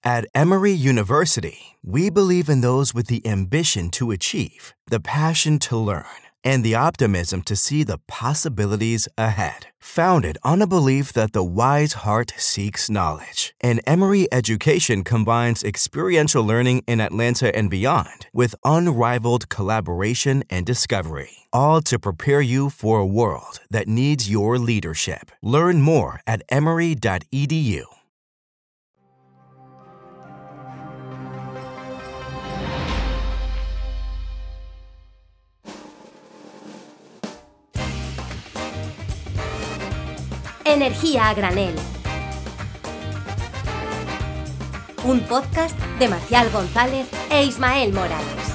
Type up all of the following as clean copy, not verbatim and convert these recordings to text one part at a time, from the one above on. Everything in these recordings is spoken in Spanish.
At Emory University, we believe in those with the ambition to achieve, the passion to learn, and the optimism to see the possibilities ahead. Founded on a belief that the wise heart seeks knowledge, and Emory Education combines experiential learning in Atlanta and beyond with unrivaled collaboration and discovery, all to prepare you for a world that needs your leadership. Learn more at emory.edu. Energía a granel. Un podcast de Marcial González e Ismael Morales.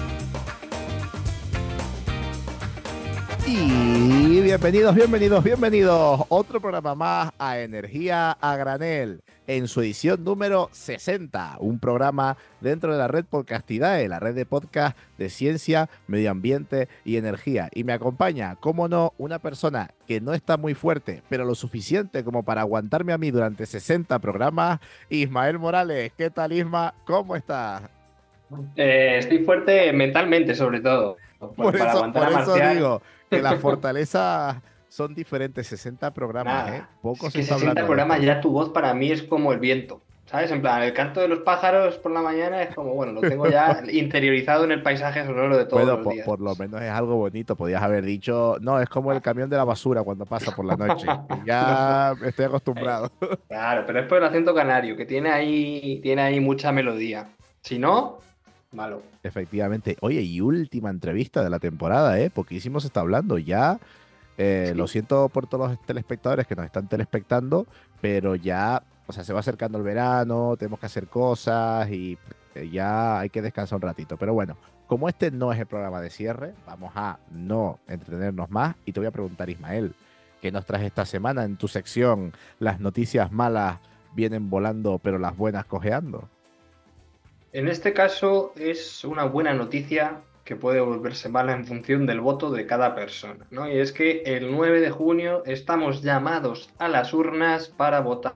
Y bienvenidos. Otro programa más a Energía a Granel, en su edición número 60. Un programa dentro de la red Podcastidae, la red de podcast de ciencia, medio ambiente y energía. Y me acompaña, cómo no, una persona que no está muy fuerte, pero lo suficiente como para aguantarme a mí durante 60 programas, Ismael Morales. ¿Qué tal, Isma? ¿Cómo estás? Estoy fuerte mentalmente, sobre todo. Por Para eso aguantar a Marcial. digo que las fortalezas son diferentes. 60 programas, Nada, Poco es se que está 60 hablando de programas esto. ya tu voz para mí es como el viento, ¿sabes? En plan, el canto de los pájaros por la mañana es como, bueno, lo tengo ya interiorizado en el paisaje sonoro de todos Bueno, los días. por lo menos es algo bonito. Podías haber dicho, no, es como el camión de la basura cuando pasa por la noche. Y ya estoy acostumbrado. Claro, pero es por el acento canario, que tiene ahí mucha melodía. Si no, malo. Efectivamente. Oye, y última entrevista de la temporada, Poquísimo se está hablando. Ya, Sí. lo siento por todos los telespectadores que nos están telespectando, pero ya, o sea, se va acercando el verano, tenemos que hacer cosas y ya hay que descansar un ratito. Pero bueno, como este no es el programa de cierre, vamos a no entretenernos más y te voy a preguntar, Ismael, ¿qué nos traes esta semana en tu sección? Las noticias malas vienen volando, pero las buenas cojeando. En este caso es una buena noticia que puede volverse mala en función del voto de cada persona, ¿no? Y es que el 9 de junio estamos llamados a las urnas para votar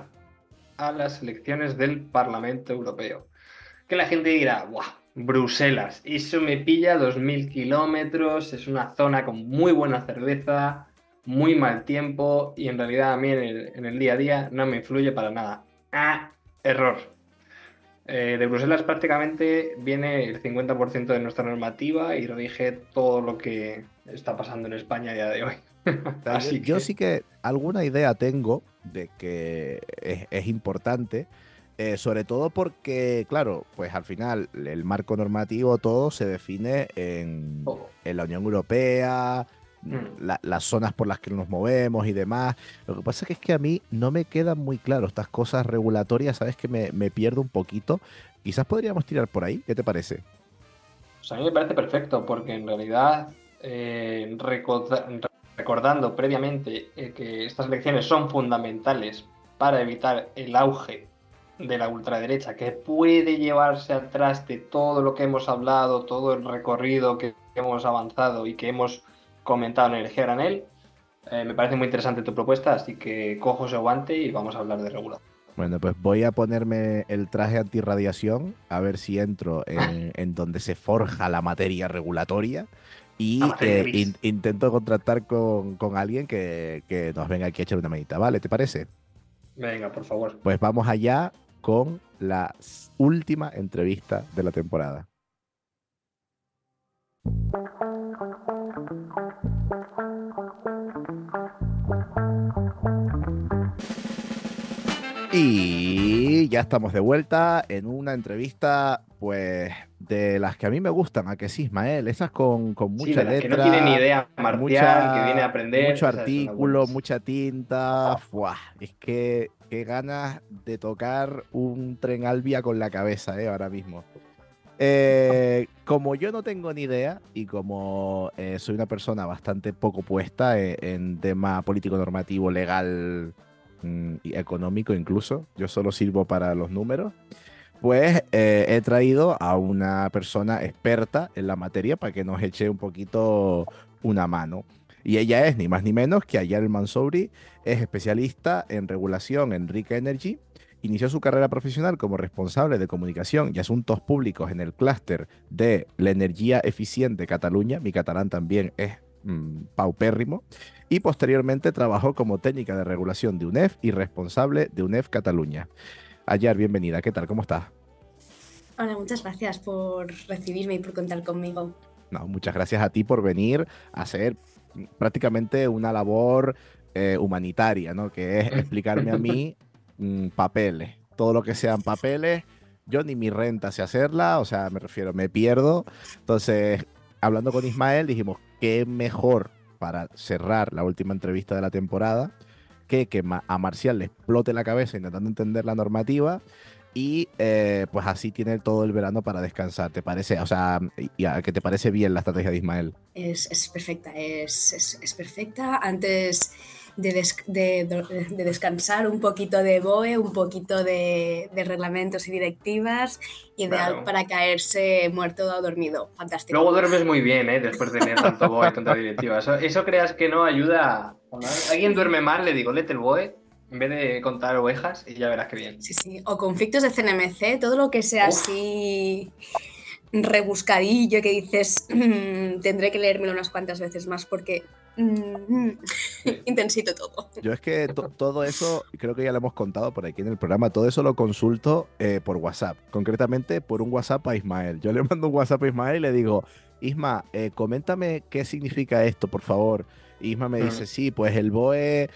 a las elecciones del Parlamento Europeo. Que la gente dirá, ¡buah! Bruselas, eso me pilla 2000 kilómetros, es una zona con muy buena cerveza, muy mal tiempo y en realidad a mí en el día a día no me influye para nada. Error. De Bruselas prácticamente viene el 50% de nuestra normativa y rige todo lo que está pasando en España a día de hoy. O sea, Así yo que sí que alguna idea tengo de que es importante, sobre todo porque, claro, pues al final el marco normativo todo se define todo. en la Unión Europea, las zonas por las que nos movemos y demás. Lo que pasa es que a mí no me quedan muy claro estas cosas regulatorias, ¿sabes? Que me pierdo un poquito. Quizás podríamos tirar por ahí, ¿qué te parece? Pues a mí me parece perfecto porque en realidad recordando previamente que estas elecciones son fundamentales para evitar el auge de la ultraderecha que puede llevarse al traste todo lo que hemos hablado, todo el recorrido que hemos avanzado y que hemos comentado en Energía a Granel. Me parece muy interesante tu propuesta, así que cojo ese guante y vamos a hablar de regulación. Bueno, pues voy a ponerme el traje antirradiación a ver si entro en donde se forja la materia regulatoria La y materia gris. intento contactar con alguien que nos venga aquí a echar una manita, ¿vale? ¿Te parece? Venga, por favor. Pues vamos allá con la última entrevista de la temporada. Y ya estamos de vuelta en una entrevista, pues, de las que a mí me gustan, ¿a que sí, Ismael? Esas con Sí, mucha de las que no tiene ni letra, idea Marcial, que viene a aprender, mucho esas son las artículo, buenas. mucha tinta. ¡Fua! Es que qué ganas de tocar un tren Albia con la cabeza, ahora mismo. Como yo no tengo ni idea y como soy una persona bastante poco puesta en tema político, normativo, legal y económico incluso, yo solo sirvo para los números, pues he traído a una persona experta en la materia para que nos eche un poquito una mano. Y ella es ni más ni menos que Ayar Mansouri, es especialista en regulación en Rica Energy Inició su carrera profesional como responsable de comunicación y asuntos públicos en el clúster de la energía eficiente Cataluña. Mi catalán también es paupérrimo. Y posteriormente trabajó como técnica de regulación de UNEF y responsable de UNEF Cataluña. Ayar, bienvenida. ¿Qué tal? ¿Cómo estás? Hola, muchas gracias por recibirme y por contar conmigo. No, muchas gracias a ti por venir a hacer prácticamente una labor humanitaria, ¿no? Que es explicarme a mí papeles. Todo lo que sean papeles, yo ni mi renta sé hacerla, o sea, me refiero, me pierdo. Entonces, hablando con Ismael, dijimos, qué mejor para cerrar la última entrevista de la temporada que a Marcial le explote la cabeza intentando entender la normativa y pues así tiene todo el verano para descansar. ¿Te parece? O sea, ¿qué te parece bien la estrategia de Ismael? Es perfecta, es perfecta. Antes de descansar, un poquito de BOE, un poquito de reglamentos y directivas, ideal Claro. para caerse muerto o dormido. Fantástico. Luego duermes muy bien, ¿eh? Después de tener tanto BOE y tanta directiva. Eso creas que no ayuda. Cuando alguien duerme mal, le digo, léete el BOE en vez de contar ovejas y ya verás qué bien. Sí. O conflictos de CNMC, todo lo que sea así rebuscadillo que dices, tendré que leérmelo unas cuantas veces más porque intensito todo. Yo es que todo eso, creo que ya lo hemos contado por aquí en el programa, todo eso lo consulto por WhatsApp, concretamente por un WhatsApp a Ismael. Yo le mando un WhatsApp a Ismael y le digo, Isma, coméntame qué significa esto, por favor. Isma me dice, sí, pues el BOE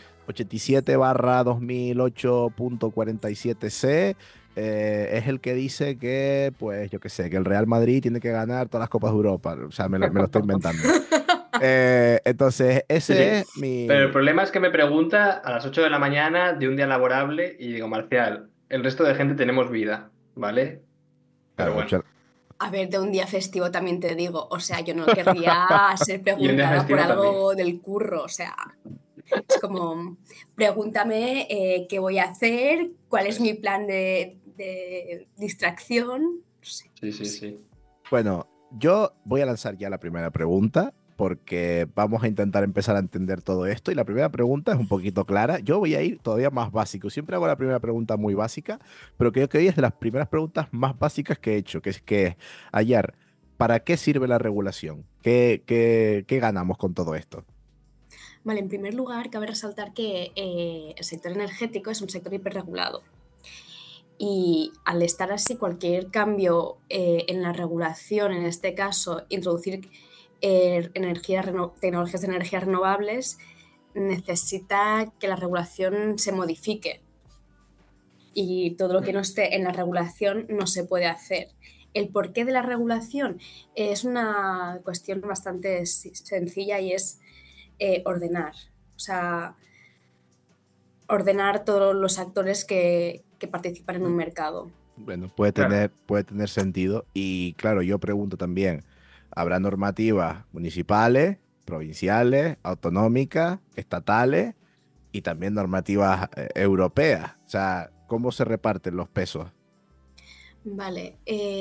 87/2008.47C es el que dice que, pues yo qué sé, que el Real Madrid tiene que ganar todas las Copas de Europa. O sea, me lo estoy inventando. Entonces, ese es mi... Pero el problema es que me pregunta a las 8 de la mañana de un día laborable y digo, Marcial, el resto de gente tenemos vida, ¿vale? Pero bueno. A ver, de un día festivo también te digo, o sea, yo no querría ser preguntada por algo también del curro, o sea, es como, pregúntame qué voy a hacer, cuál es mi plan de distracción, no sé. Sí. Bueno, yo voy a lanzar ya la primera pregunta porque vamos a intentar empezar a entender todo esto y la primera pregunta es un poquito clara. Yo voy a ir todavía más básico. Siempre hago la primera pregunta muy básica, pero creo que hoy es de las primeras preguntas más básicas que he hecho, que es Ayar, ¿para qué sirve la regulación? ¿Qué ganamos con todo esto? Vale, en primer lugar, cabe resaltar que el sector energético es un sector hiperregulado. Y al estar así, cualquier cambio en la regulación, en este caso, introducir tecnologías de energías renovables, necesita que la regulación se modifique. Y todo lo que no esté en la regulación no se puede hacer. El porqué de la regulación es una cuestión bastante sencilla y es ordenar. O sea, ordenar todos los actores que participan en un mercado. Bueno, puede tener sentido. Y claro, yo pregunto también, ¿habrá normativas municipales, provinciales, autonómicas, estatales y también normativas europeas? O sea, ¿cómo se reparten los pesos? Vale.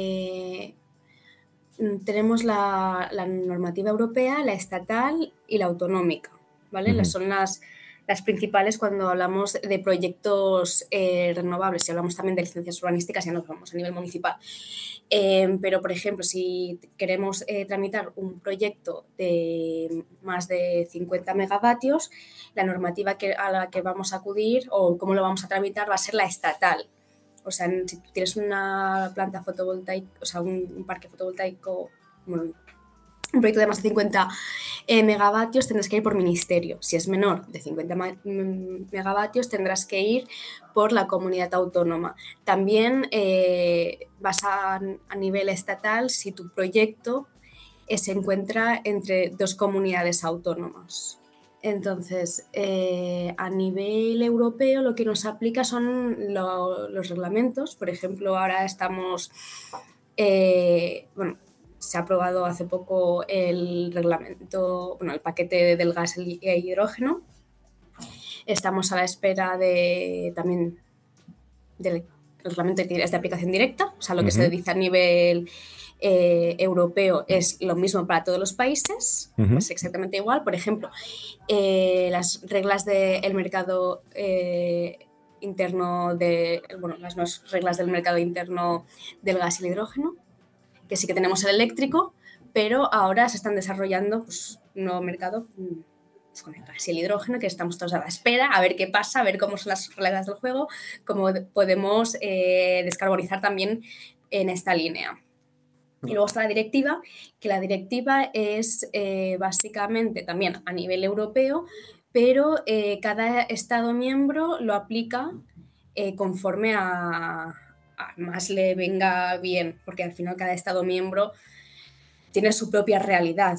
Tenemos la normativa europea, la estatal y la autonómica, ¿vale? Son las principales cuando hablamos de proyectos renovables. Si hablamos también de licencias urbanísticas, ya nos vamos a nivel municipal. Pero, por ejemplo, si queremos tramitar un proyecto de más de 50 megavatios, la normativa a la que vamos a acudir o cómo lo vamos a tramitar va a ser la estatal. O sea, si tú tienes una planta fotovoltaica, o sea, un parque fotovoltaico, bueno, un proyecto de más de 50 megavatios, tendrás que ir por ministerio. Si es menor de 50 megavatios, tendrás que ir por la comunidad autónoma. También vas a nivel estatal si tu proyecto se encuentra entre dos comunidades autónomas. Entonces, a nivel europeo lo que nos aplica son los reglamentos. Por ejemplo, ahora estamos, se ha aprobado hace poco el reglamento, el paquete del gas e hidrógeno. Estamos a la espera también del reglamento de aplicación directa, o sea, lo que se dice a nivel europeo es lo mismo para todos los países, es exactamente igual. Por ejemplo, las reglas del mercado interno de, bueno, las nuevas reglas del mercado interno del gas y el hidrógeno, que sí que tenemos el eléctrico, pero ahora se están desarrollando pues, un nuevo mercado con el gas y el hidrógeno, que estamos todos a la espera, a ver qué pasa, a ver cómo son las reglas del juego, cómo podemos descarbonizar también en esta línea. Y luego está la directiva, que la directiva es básicamente también a nivel europeo, pero cada Estado miembro lo aplica conforme a más le venga bien, porque al final cada Estado miembro tiene su propia realidad.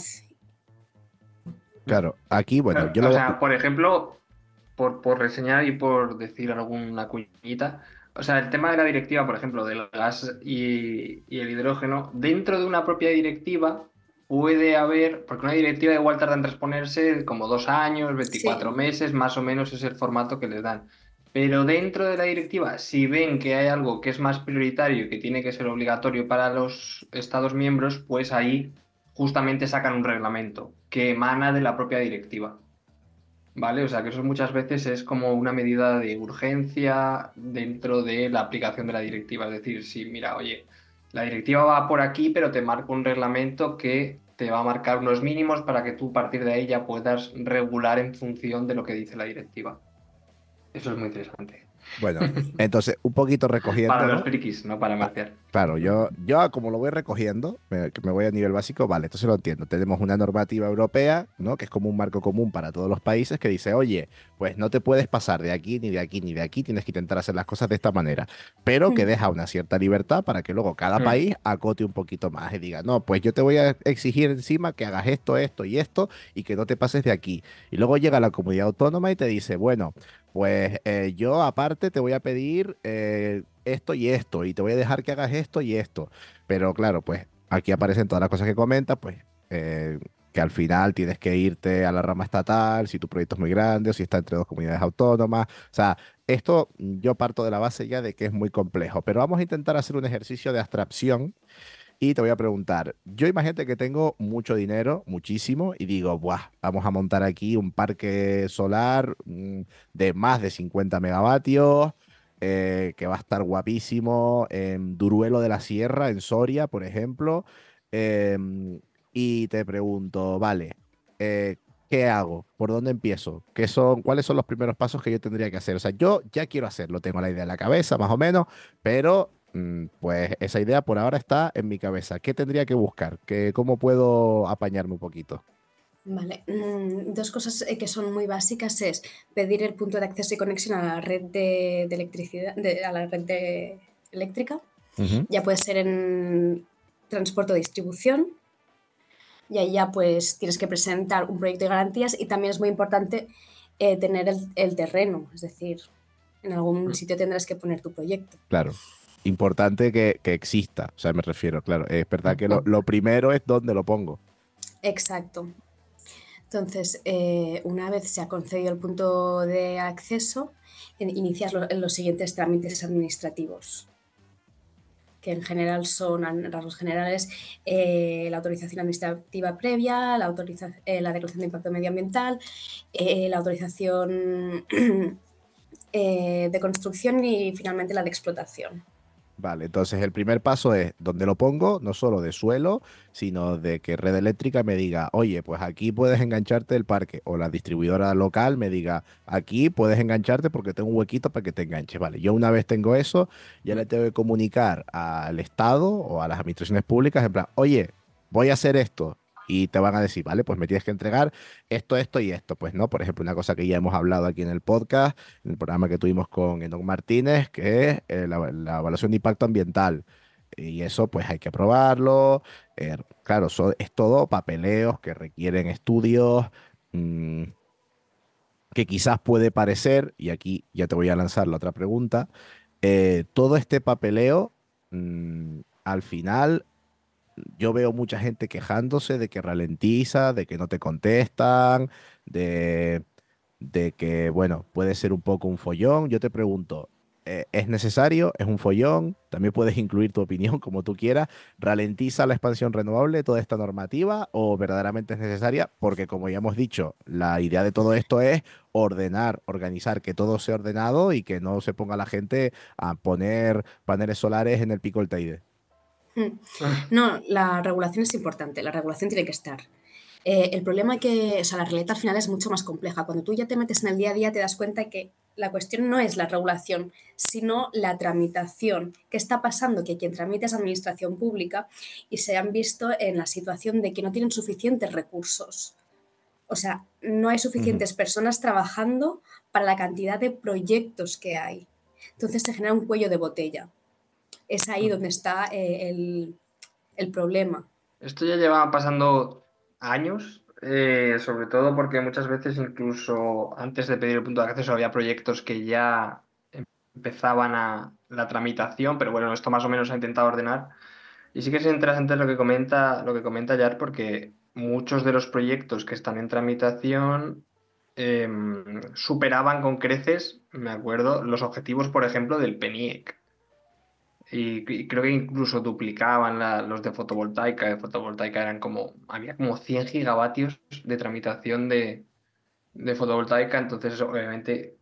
Claro, aquí, bueno, Claro, yo o lo... sea, por ejemplo, por reseñar y por decir alguna cuñita, o sea, el tema de la directiva, por ejemplo, del gas y el hidrógeno, dentro de una propia directiva puede haber, porque una directiva igual tarda en transponerse como 2 años, 24 Sí. meses, más o menos es el formato que les dan. Pero dentro de la directiva, si ven que hay algo que es más prioritario y que tiene que ser obligatorio para los Estados miembros, pues ahí justamente sacan un reglamento que emana de la propia directiva. ¿Vale? O sea que eso muchas veces es como una medida de urgencia dentro de la aplicación de la directiva. Es decir, si mira, oye, la directiva va por aquí, pero te marca un reglamento que te va a marcar unos mínimos para que tú a partir de ahí ya puedas regular en función de lo que dice la directiva. Eso es muy interesante. Bueno, entonces, un poquito Para los recogiéndolo. frikis, no para Marcial. Claro, yo como lo voy recogiendo, que me voy a nivel básico, vale, entonces lo entiendo. Tenemos una normativa europea, ¿no? Que es como un marco común para todos los países que dice, oye, pues no te puedes pasar de aquí, ni de aquí, ni de aquí, tienes que intentar hacer las cosas de esta manera, pero que deja una cierta libertad para que luego cada país acote un poquito más y diga, no, pues yo te voy a exigir encima que hagas esto, esto y esto y que no te pases de aquí. Y luego llega la comunidad autónoma y te dice, bueno, pues yo aparte te voy a pedir esto y te voy a dejar que hagas esto y esto. Pero claro, pues aquí aparecen todas las cosas que comentas, pues que al final tienes que irte a la rama estatal, si tu proyecto es muy grande o si está entre dos comunidades autónomas. O sea, esto yo parto de la base ya de que es muy complejo, pero vamos a intentar hacer un ejercicio de abstracción y te voy a preguntar, yo imagínate que tengo mucho dinero, muchísimo, y digo, buah, vamos a montar aquí un parque solar de más de 50 megavatios, que va a estar guapísimo en Duruelo de la Sierra, en Soria, por ejemplo. Y te pregunto, vale, eh, ¿qué hago? ¿Por dónde empiezo? ¿Cuáles son los primeros pasos que yo tendría que hacer? O sea, yo ya quiero hacerlo, tengo la idea en la cabeza, más o menos, pero pues esa idea por ahora está en mi cabeza. ¿Qué tendría que buscar? ¿Cómo puedo apañarme un poquito? Vale, dos cosas que son muy básicas es pedir el punto de acceso y conexión a la red de electricidad, a la red eléctrica. Ujú. Ya puede ser en transporte o distribución, y ahí ya pues tienes que presentar un proyecto de garantías y también es muy importante tener el terreno, es decir, en algún sitio tendrás que poner tu proyecto. Claro. Importante que exista, o sea, me refiero, claro. Es verdad que lo primero es dónde lo pongo. Exacto. Entonces, una vez se ha concedido el punto de acceso, inicias los siguientes trámites administrativos, que en general son, en rasgos generales, la autorización administrativa previa, la declaración de impacto medioambiental, la autorización de construcción y finalmente la de explotación. Vale, entonces el primer paso es dónde lo pongo, no solo de suelo, sino de que Red Eléctrica me diga, oye, pues aquí puedes engancharte el parque, o la distribuidora local me diga, aquí puedes engancharte porque tengo un huequito para que te enganches. Vale, yo una vez tengo eso, ya le tengo que comunicar al Estado o a las administraciones públicas, en plan, oye, voy a hacer esto. Y te van a decir, vale, pues me tienes que entregar esto y esto. Pues no, por ejemplo, una cosa que ya hemos hablado aquí en el podcast, en el programa que tuvimos con Enoch Martínez, que es la evaluación de impacto ambiental. Y eso pues hay que aprobarlo. Claro, es todo papeleos que requieren estudios, mm, que quizás puede parecer, y aquí ya te voy a lanzar la otra pregunta, todo este papeleo, al final yo veo mucha gente quejándose de que ralentiza, de que no te contestan, de, de que, bueno, puede ser un poco un follón. Yo te pregunto, es necesario, es un follón, también puedes incluir tu opinión como tú quieras, ralentiza la expansión renovable toda esta normativa o verdaderamente es necesaria, porque como ya hemos dicho, la idea de todo esto es ordenar, organizar, que todo sea ordenado y que no se ponga la gente a poner paneles solares en el pico del Teide. No, la regulación es importante, la regulación tiene que estar. El problema o sea, la realidad al final es mucho más compleja. Cuando tú ya te metes en el día a día te das cuenta que la cuestión no es la regulación, sino la tramitación. ¿Qué está pasando? Que quien tramita es administración pública y se han visto en la situación de que no tienen suficientes recursos. O sea, no hay Ujú. suficientes personas trabajando para la cantidad de proyectos que hay. Entonces se genera un cuello de botella. Es ahí donde está el problema. Esto ya lleva pasando años, sobre todo porque muchas veces incluso antes de pedir el punto de acceso había proyectos que ya empezaban a la tramitación, pero bueno, esto más o menos ha intentado ordenar. Y sí que es interesante lo que comenta Yar, porque muchos de los proyectos que están en tramitación superaban con creces, me acuerdo, los objetivos, por ejemplo, del PENIEC. Y creo que incluso duplicaban los de fotovoltaica. De fotovoltaica había como 100 gigavatios de tramitación de fotovoltaica, entonces obviamente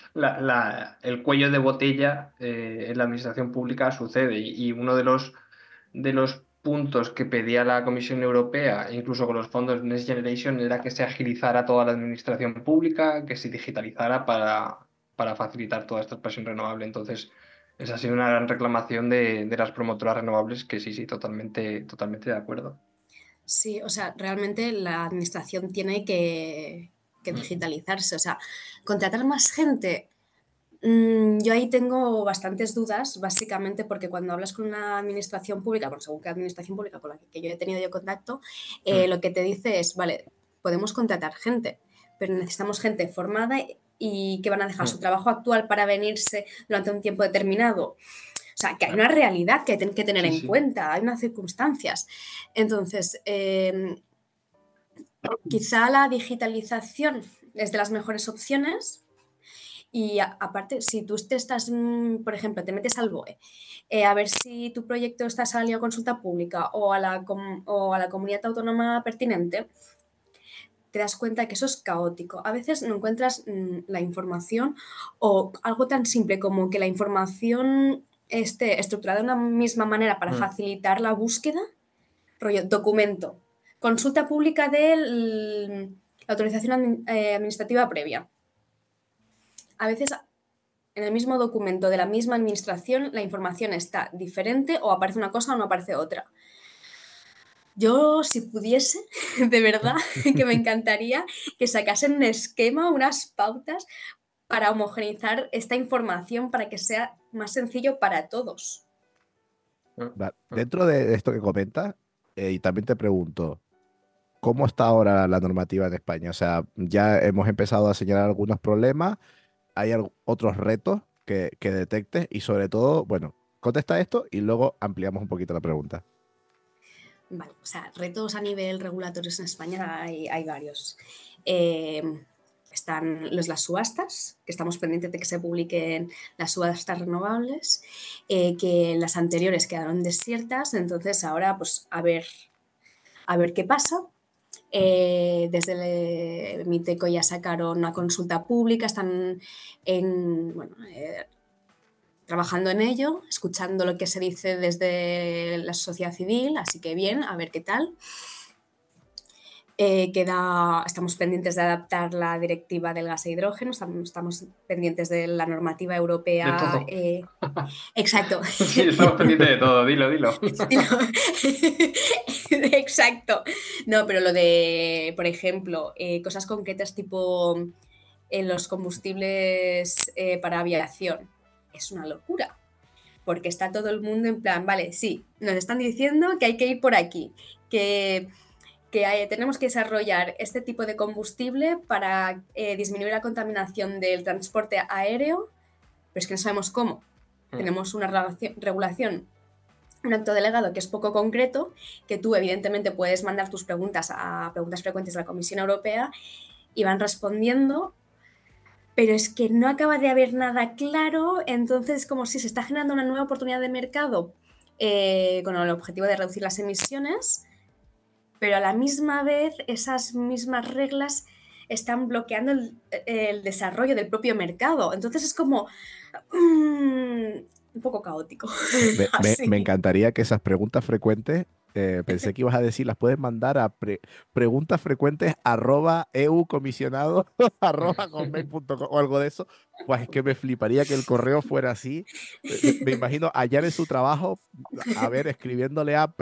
el cuello de botella en la administración pública sucede y uno de los puntos que pedía la Comisión Europea, incluso con los fondos Next Generation, era que se agilizara toda la administración pública, que se digitalizara para facilitar toda esta expresión renovable. Entonces, esa ha sido una gran reclamación de las promotoras renovables, que sí, totalmente de acuerdo. Sí, o sea, realmente la administración tiene que digitalizarse. O sea, contratar más gente. Yo ahí tengo bastantes dudas, básicamente porque cuando hablas con una administración pública, bueno, según qué administración pública con la que yo he tenido yo contacto, Mm. lo que te dice es, vale, podemos contratar gente, pero necesitamos gente formada y que van a dejar su Mm. trabajo actual para venirse durante un tiempo determinado. O sea, que hay una realidad que hay que tener Sí, en sí. cuenta, hay unas circunstancias. Entonces, quizá la digitalización es de las mejores opciones. Y aparte, si tú te estás, por ejemplo, te metes al BOE, a ver si tu proyecto está salido a consulta pública o a la comunidad autónoma pertinente, te das cuenta que eso es caótico. A veces no encuentras la información o algo tan simple como que la información esté estructurada de una misma manera para Mm. facilitar la búsqueda, rollo, documento, consulta pública de la autorización administrativa previa. A veces en el mismo documento de la misma administración la información está diferente o aparece una cosa o no aparece otra. Yo, si pudiese, de verdad, que me encantaría que sacasen un esquema, unas pautas para homogeneizar esta información para que sea más sencillo para todos. Mm. Dentro de esto que comentas, y también te pregunto, ¿cómo está ahora la normativa en España? O sea, ya hemos empezado a señalar algunos problemas, hay otros retos que detectes y sobre todo, bueno, contesta esto y luego ampliamos un poquito la pregunta. Vale, o sea, retos a nivel regulatorio en España hay varios. Están las subastas, que estamos pendientes de que se publiquen las subastas renovables, que las anteriores quedaron desiertas, entonces ahora pues a ver qué pasa. Desde el MITECO ya sacaron una consulta pública, están trabajando en ello, escuchando lo que se dice desde la sociedad civil, así que bien, a ver qué tal. Estamos pendientes de adaptar la directiva del gas e hidrógeno, estamos pendientes de la normativa De europea. todo. Exacto. Sí, estamos pendientes de todo, dilo. Exacto. No, pero lo de, por ejemplo, cosas concretas tipo los combustibles para aviación. Es una locura. Porque está todo el mundo en plan, vale, sí, nos están diciendo que hay que ir por aquí, que tenemos que desarrollar este tipo de combustible para disminuir la contaminación del transporte aéreo, pero es que no sabemos cómo. Tenemos una regulación, un acto delegado que es poco concreto, que tú evidentemente puedes mandar tus preguntas a preguntas frecuentes de la Comisión Europea y van respondiendo, pero es que no acaba de haber nada claro, entonces como si se está generando una nueva oportunidad de mercado con el objetivo de reducir las emisiones, pero a la misma vez esas mismas reglas están bloqueando el desarrollo del propio mercado. Entonces es como un poco caótico. Me Así. encantaría que esas preguntas frecuentes, pensé que ibas a decir, las puedes mandar a preguntasfrecuentes@eucomisionado @hotmail.com o algo de eso. Pues es que me fliparía que el correo fuera así. Me imagino hallar en su trabajo, a ver, escribiéndole a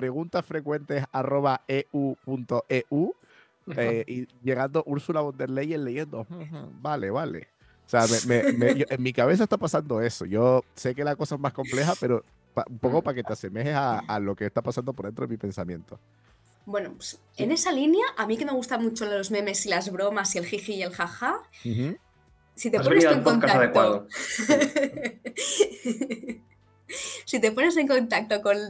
preguntasfrecuentes@eu.eu y llegando Úrsula von der Leyen leyendo, vale, vale. O sea, en mi cabeza está pasando eso. Yo sé que la cosa es más compleja, pero un poco para que te asemejes a lo que está pasando por dentro de mi pensamiento. Bueno, pues en Sí. esa línea, a mí que me gustan mucho los memes y las bromas y el jiji y el jaja, Ujú. si te Has pones venido tú al en podcast contacto, adecuado. Sí. si te pones en contacto con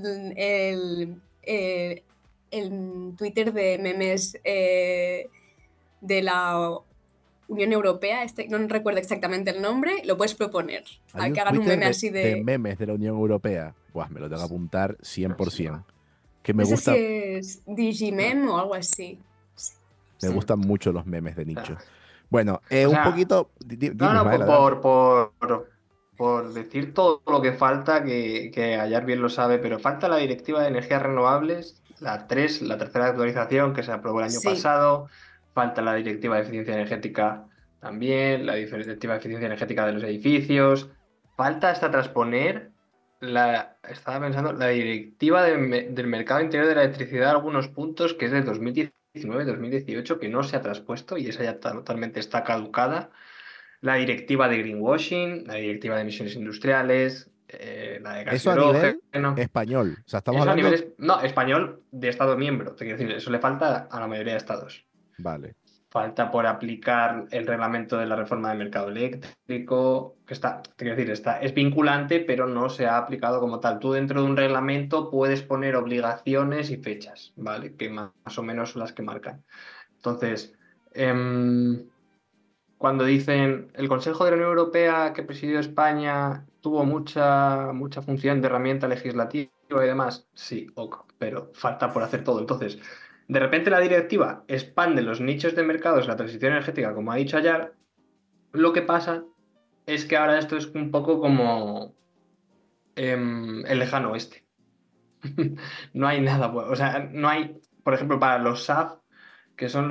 el, el Twitter de memes de la Unión Europea, no recuerdo exactamente el nombre, lo puedes proponer. Hay A un que hagan un Twitter meme de, así de de. memes de la Unión Europea. Buah, me lo tengo que apuntar Sí, 100%. va. Que No sé si es Digimem o algo así. Sí, me sí. gustan mucho los memes de O nicho. Bueno, un sea, poquito, no, dime no, Ismael, adelante. por decir todo lo que falta, que Ayar bien lo sabe, pero falta la Directiva de Energías Renovables, la 3, la tercera actualización que se aprobó el año Sí. pasado, falta la Directiva de Eficiencia Energética también, la Directiva de Eficiencia Energética de los edificios, falta hasta transponer estaba pensando, la Directiva del Mercado Interior de la Electricidad, algunos puntos que es de 2019-2018 que no se ha traspuesto y esa ya totalmente está caducada, la directiva de greenwashing, la directiva de emisiones industriales, la de gas y Eso a nivel hidrógeno. español. O sea, estamos Eso a hablando. nivel, no, español de Estado miembro. Te quiero decir, eso le falta a la mayoría de estados. Vale. Falta por aplicar el reglamento de la reforma del mercado eléctrico, que está, te quiero decir, es vinculante, pero no se ha aplicado como tal. Tú dentro de un reglamento puedes poner obligaciones y fechas, ¿vale? Que más o menos son las que marcan. Entonces, cuando dicen el Consejo de la Unión Europea que presidió España tuvo mucha función de herramienta legislativa y demás, sí, ok, pero falta por hacer todo. Entonces, de repente la directiva expande los nichos de mercados de la transición energética, como ha dicho Ayar. Lo que pasa es que ahora esto es un poco como el lejano oeste. No hay nada, o sea, no hay, por ejemplo, para los SAF, que son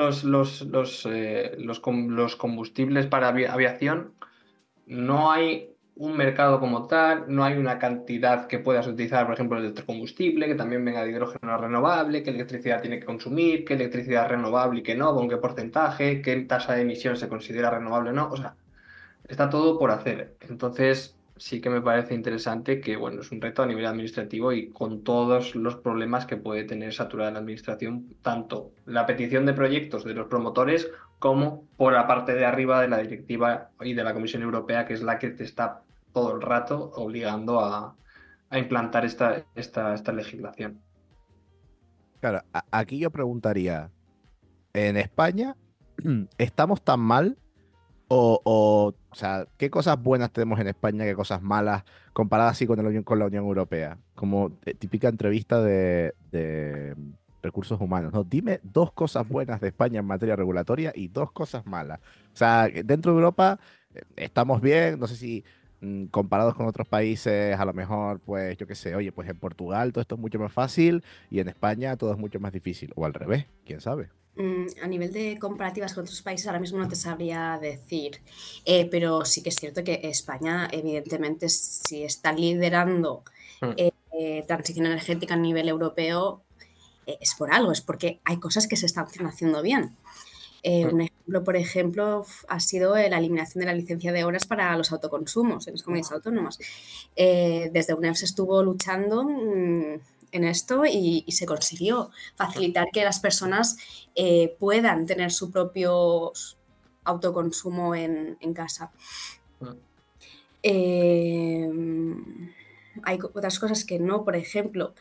los combustibles para aviación, no hay un mercado como tal, no hay una cantidad que puedas utilizar, por ejemplo, el electrocombustible, que también venga de hidrógeno renovable, qué electricidad tiene que consumir, qué electricidad es renovable y qué no, con qué porcentaje, qué tasa de emisión se considera renovable o no. O sea, está todo por hacer. Entonces, sí que me parece interesante que, bueno, es un reto a nivel administrativo y con todos los problemas que puede tener saturada la administración, tanto la petición de proyectos de los promotores como por la parte de arriba de la directiva y de la Comisión Europea, que es la que te está todo el rato obligando a implantar esta legislación. Claro, aquí yo preguntaría, ¿en España estamos tan mal? O sea, ¿qué cosas buenas tenemos en España, qué cosas malas comparadas así con la Unión Europea? Como típica entrevista de recursos humanos, ¿no? Dime dos cosas buenas de España en materia regulatoria y dos cosas malas. O sea, dentro de Europa estamos bien, no sé si comparados con otros países, a lo mejor, pues yo qué sé, oye, pues en Portugal todo esto es mucho más fácil y en España todo es mucho más difícil. O al revés, quién sabe. A nivel de comparativas con otros países, ahora mismo no te sabría decir, pero sí que es cierto que España, evidentemente, si está liderando Mm, transición energética a nivel europeo, es por algo, es porque hay cosas que se están haciendo bien. mm, Un ejemplo, por ejemplo, ha sido la eliminación de la licencia de horas para los autoconsumos en las comunidades autónomas. Desde UNED se estuvo luchando en esto y se consiguió facilitar que las personas puedan tener su propio autoconsumo en casa. mm. Eh, Hay otras cosas que no, por ejemplo,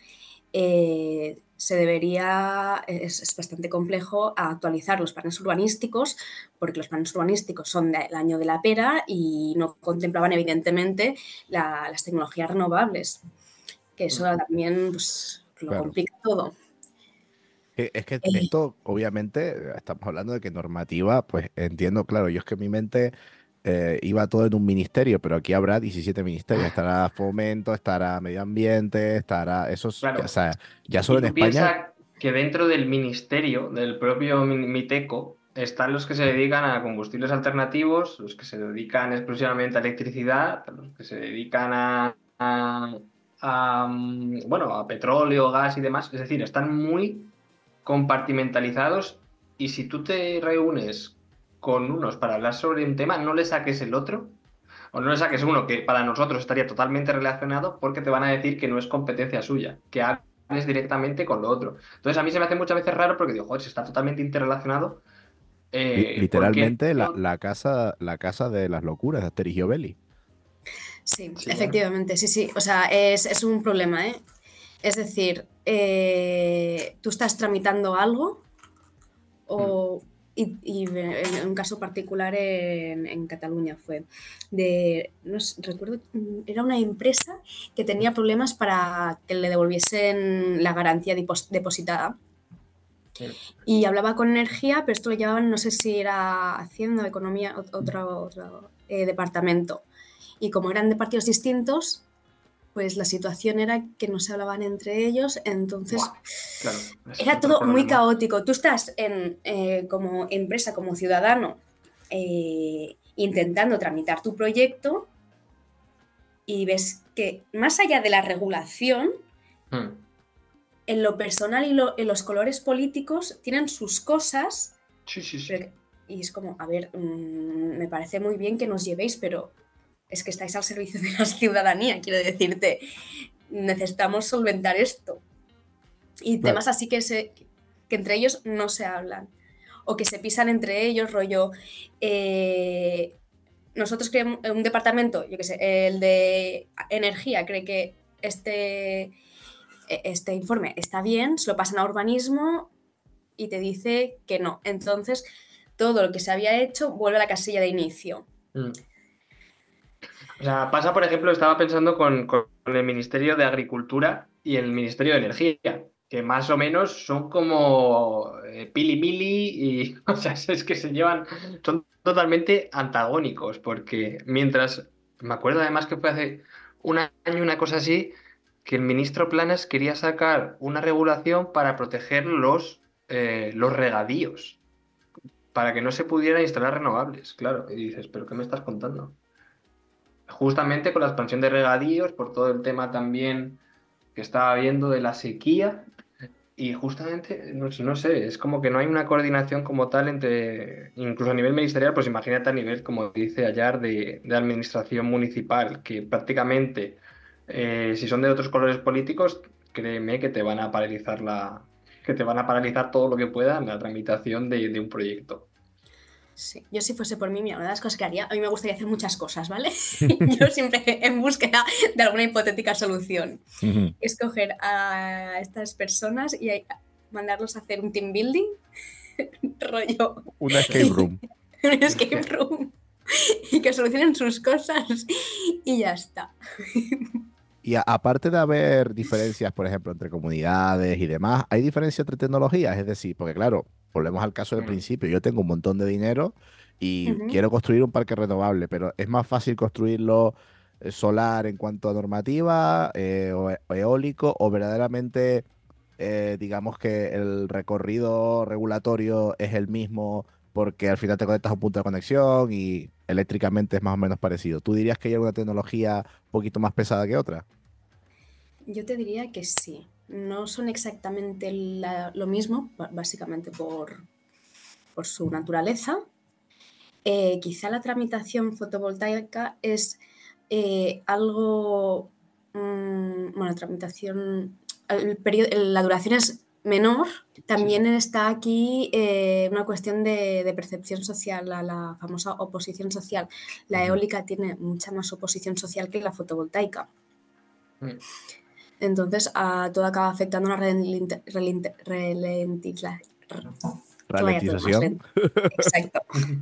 se debería, es bastante complejo actualizar los planes urbanísticos, porque los planes urbanísticos son del año de la pera y no contemplaban evidentemente las tecnologías renovables, que eso también pues, lo Claro. complica todo. Es que esto, obviamente, estamos hablando de que normativa, pues entiendo, claro, yo es que en mi mente iba todo en un ministerio, pero aquí habrá 17 ministerios. Estará Fomento, estará Medio Ambiente, estará, o Claro. sea, ya solo Y en tú España, piensas que dentro del ministerio, del propio Miteco, están los que se dedican a combustibles alternativos, los que se dedican exclusivamente a electricidad, los que se dedican bueno, a petróleo, gas y demás. Es decir, están muy compartimentalizados y si tú te reúnes con unos para hablar sobre un tema, no le saques el otro. O no le saques uno que para nosotros estaría totalmente relacionado porque te van a decir que no es competencia suya, que hables directamente con lo otro. Entonces a mí se me hace muchas veces raro porque digo, joder, si está totalmente interrelacionado, ¿por qué literalmente no? la casa de las locuras de Asterix y Obelix. Sí, Sí, efectivamente, sí. O sea, es un problema, ¿eh? Es decir, tú estás tramitando algo y en un caso particular en Cataluña fue no sé, recuerdo, era una empresa que tenía problemas para que le devolviesen la garantía depositada. Y hablaba con energía, pero esto lo llevaban, no sé si era Hacienda o Economía, otro departamento. Y como eran de partidos distintos, pues la situación era que no se hablaban entre ellos, entonces Buah, claro, ese es era otro todo muy problema. caótico. Tú estás como empresa, como ciudadano, intentando tramitar tu proyecto y ves que más allá de la regulación, Hmm. en lo personal en los colores políticos tienen sus cosas, Sí, sí, sí. y es como, a ver, me parece muy bien que nos llevéis, pero es que estáis al servicio de la ciudadanía, quiero decirte, necesitamos solventar esto. Y Claro. temas así que entre ellos no se hablan, o que se pisan entre ellos, rollo, nosotros creemos un departamento, yo qué sé, el de energía cree que este informe está bien, se lo pasan a urbanismo y te dice que no. Entonces, todo lo que se había hecho vuelve a la casilla de inicio. Hmm. O sea, pasa, por ejemplo, estaba pensando con el Ministerio de Agricultura y el Ministerio de Energía, que más o menos son como pili-mili y, o sea, es que se llevan, son totalmente antagónicos, porque mientras, me acuerdo además que fue hace un año, una cosa así, que el ministro Planas quería sacar una regulación para proteger los regadíos, para que no se pudieran instalar renovables, claro, y dices, ¿pero qué me estás contando? Justamente con la expansión de regadíos, por todo el tema también que estaba viendo de la sequía, y justamente, no sé, es como que no hay una coordinación como tal entre, incluso a nivel ministerial, pues imagínate a nivel, como dice Ayar, de administración municipal, que prácticamente, si son de otros colores políticos, créeme que te van a paralizar que te van a paralizar todo lo que puedan en la tramitación de un proyecto. Sí, yo si fuese por mí, mira, una de las cosas que haría, a mí me gustaría hacer muchas cosas, ¿vale? Yo siempre en búsqueda de alguna hipotética solución. Ujú. Escoger a estas personas y mandarlos a hacer un team building, rollo, Una escape room. un escape Hostia. room, y que solucionen sus cosas y ya está. Y aparte de haber diferencias, por ejemplo, entre comunidades y demás, ¿hay diferencias entre tecnologías? Es decir, porque claro, volvemos al caso del Mm. principio, yo tengo un montón de dinero y Ujú. quiero construir un parque renovable, pero es más fácil construirlo solar en cuanto a normativa, o eólico, o verdaderamente, digamos que el recorrido regulatorio es el mismo porque al final te conectas a un punto de conexión y eléctricamente es más o menos parecido. ¿Tú dirías que hay alguna tecnología un poquito más pesada que otra? Yo te diría que sí. No son exactamente lo mismo, básicamente por su naturaleza. Quizá la tramitación fotovoltaica es algo, bueno, tramitación, la duración es menor. Sí, También sí. está aquí una cuestión de percepción social, la famosa oposición social. La Ujú. eólica tiene mucha más oposición social que la fotovoltaica. Mm. Entonces, todo acaba afectando una Vaya todo más Ralentización. lento. Exacto.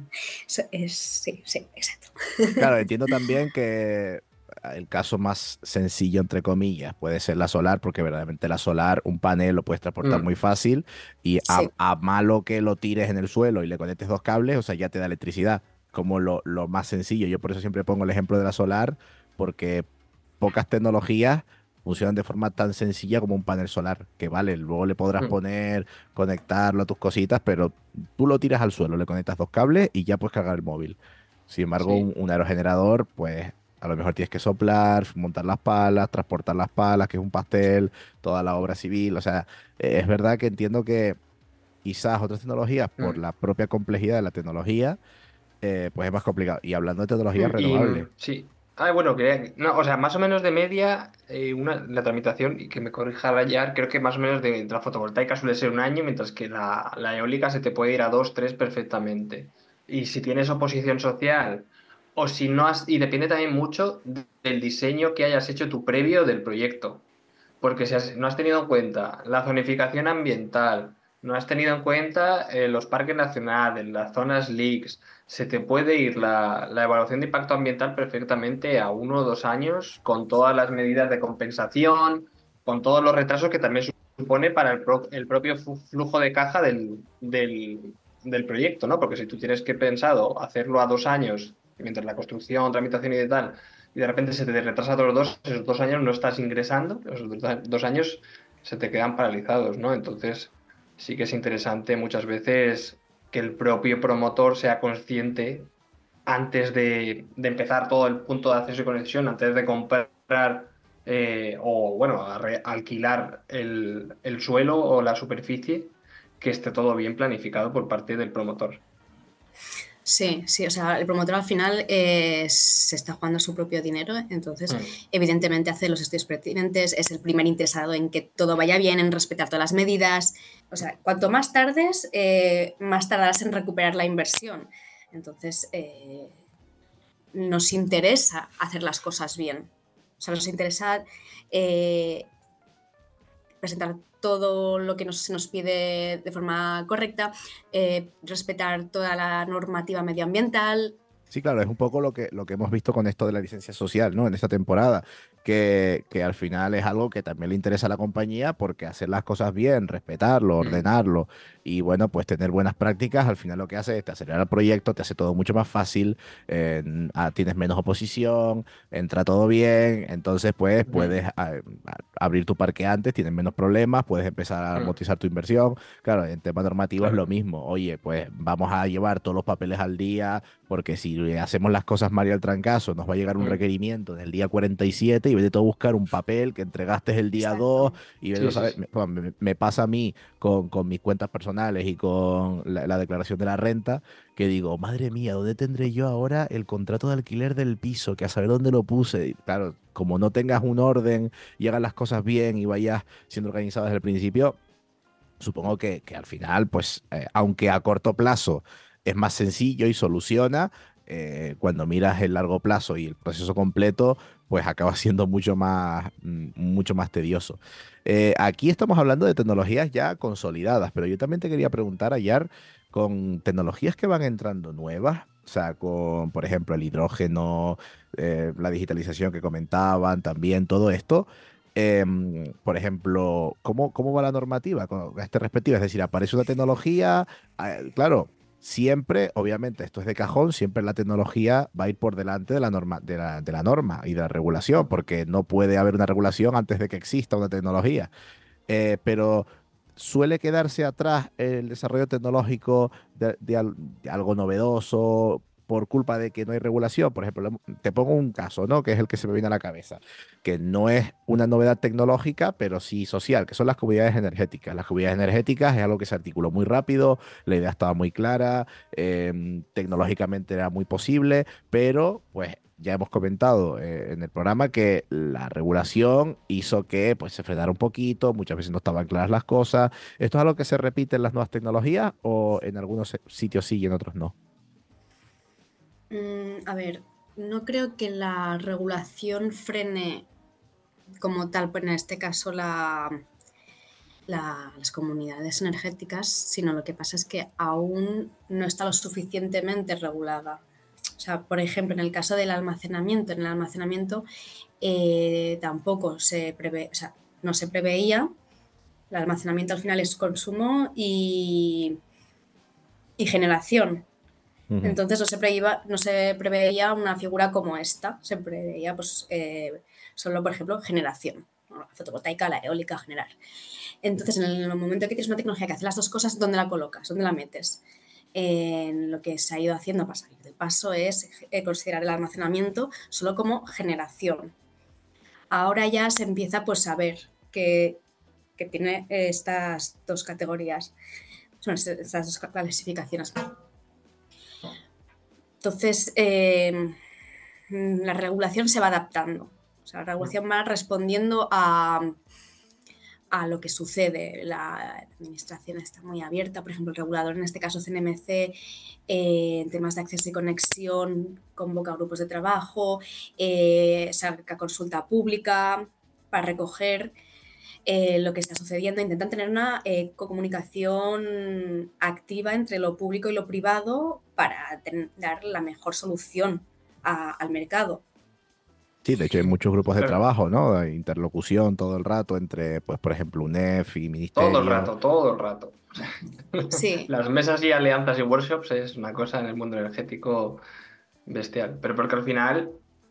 Sí, exacto. Claro, entiendo también que el caso más sencillo, entre comillas, puede ser la solar, porque verdaderamente la solar, un panel lo puedes transportar muy fácil y Sí, a malo que lo tires en el suelo y le conectes dos cables, o sea, ya te da electricidad, como lo más sencillo. Yo por eso siempre pongo el ejemplo de la solar, porque pocas tecnologías funcionan de forma tan sencilla como un panel solar, que vale, luego le podrás poner, conectarlo a tus cositas, pero tú lo tiras al suelo, le conectas dos cables y ya puedes cargar el móvil. Sin embargo, Sí. un aerogenerador, pues a lo mejor tienes que soplar, montar las palas, transportar las palas, que es un pastel, toda la obra civil. O sea, es verdad que entiendo que quizás otras tecnologías, por la propia complejidad de la tecnología, pues es más complicado. Y hablando de tecnologías renovables, Sí. Ah, bueno, no, o sea, más o menos de media, la tramitación, y que me corrija Rayar, creo que más o menos de la fotovoltaica suele ser un año, mientras que la eólica se te puede ir a 2, 3 perfectamente. Y si tienes oposición social, o si no has, y depende también mucho del diseño que hayas hecho tú previo del proyecto. Porque si no has tenido en cuenta la zonificación ambiental, no has tenido en cuenta los parques nacionales, las zonas LEEDs, se te puede ir la evaluación de impacto ambiental perfectamente a 1 o 2 años con todas las medidas de compensación, con todos los retrasos que también supone para el propio flujo de caja del proyecto, ¿no? Porque si tú tienes que pensado hacerlo a 2 años, mientras la construcción, tramitación y de tal, y de repente se te retrasa otros dos, esos 2 años no estás ingresando, esos 2 años se te quedan paralizados, ¿no? Entonces, sí que es interesante muchas veces que el propio promotor sea consciente antes de empezar todo el punto de acceso y conexión, antes de comprar o, bueno, alquilar el suelo o la superficie, que esté todo bien planificado por parte del promotor. sí, o sea, el promotor al final se está jugando su propio dinero, entonces Mm, evidentemente hace los estudios pertinentes, es el primer interesado en que todo vaya bien, en respetar todas las medidas. O sea, cuanto más tardes, más tardarás en recuperar la inversión. Entonces, nos interesa hacer las cosas bien. O sea, nos interesa eh, presentar todo lo que se nos pide de forma correcta, respetar toda la normativa medioambiental. sí, claro, es un poco lo que hemos visto con esto de la licencia social, ¿no? En esta temporada, que al final es algo que también le interesa a la compañía porque hacer las cosas bien, respetarlo, mm, ordenarlo y bueno, pues tener buenas prácticas, al final lo que hace es te acelera el proyecto, te hace todo mucho más fácil, tienes menos oposición, entra todo bien, entonces pues mm, puedes abrir tu parque antes, tienes menos problemas, puedes empezar a mm, amortizar tu inversión. Claro, en tema normativo es lo claro. mismo. Oye, pues vamos a llevar todos los papeles al día porque si hacemos las cosas mal y al trancazo, nos va a llegar un Mm, requerimiento del día 47 y vete tú a buscar un papel que entregaste el día 2 Exacto. y vete tú sí, a sí, saber. sí. Me pasa a mí con mis cuentas personales y con la declaración de la renta, que digo, madre mía, ¿dónde tendré yo ahora el contrato de alquiler del piso? Que a saber dónde lo puse. Y claro, como no tengas un orden y hagas las cosas bien y vayas siendo organizado desde el principio, supongo que al final, pues, aunque a corto plazo es más sencillo y soluciona, cuando miras el largo plazo y el proceso completo, pues acaba siendo mucho más tedioso. Aquí estamos hablando de tecnologías ya consolidadas, pero yo también te quería preguntar, Ayar, con tecnologías que van entrando nuevas, o sea, con, por ejemplo, el hidrógeno, la digitalización que comentaban, también todo esto. Por ejemplo, ¿cómo va la normativa con este respectivo? Es decir, aparece una tecnología, claro, siempre, obviamente, esto es de cajón, siempre la tecnología va a ir por delante de la norma, de la norma y de la regulación, porque no puede haber una regulación antes de que exista una tecnología. Pero suele quedarse atrás el desarrollo tecnológico de algo novedoso por culpa de que no hay regulación. Por ejemplo, te pongo un caso, ¿no? Que es el que se me viene a la cabeza, que no es una novedad tecnológica, pero sí social, que son las comunidades energéticas. Las comunidades energéticas es algo que se articuló muy rápido, la idea estaba muy clara, tecnológicamente era muy posible, pero pues ya hemos comentado en el programa que la regulación hizo que pues se frenara un poquito, muchas veces no estaban claras las cosas. ¿Esto es algo que se repite en las nuevas tecnologías o en algunos sitios sí y en otros no? A ver, no creo que la regulación frene como tal, pues en este caso las comunidades energéticas, sino lo que pasa es que aún no está lo suficientemente regulada. O sea, por ejemplo, en el caso del almacenamiento, tampoco se prevé, o sea, no se preveía. El almacenamiento al final es consumo y generación. Entonces no se preveía una figura como esta, se preveía pues, solo, por ejemplo, generación, ¿no? La fotovoltaica, la eólica, generar. Entonces, en el momento que tienes una tecnología que hace las dos cosas, ¿dónde la colocas? ¿Dónde la metes? Lo que se ha ido haciendo para salir del paso es considerar el almacenamiento solo como generación. Ahora ya se empieza pues, a ver que tiene estas dos categorías, son estas dos clasificaciones. Entonces, la regulación se va adaptando. O sea, la regulación va respondiendo a lo que sucede. La administración está muy abierta. Por ejemplo, el regulador, en este caso CNMC, en temas de acceso y conexión, convoca grupos de trabajo, saca consulta pública para recoger lo que está sucediendo. Intentan tener una comunicación activa entre lo público y lo privado para dar la mejor solución al mercado. Sí, de hecho hay muchos grupos de trabajo, ¿no? De interlocución todo el rato entre, pues, por ejemplo, UNEF y ministerio. Todo el rato. Sí. Las mesas y alianzas y workshops es una cosa en el mundo energético bestial. Pero porque al final,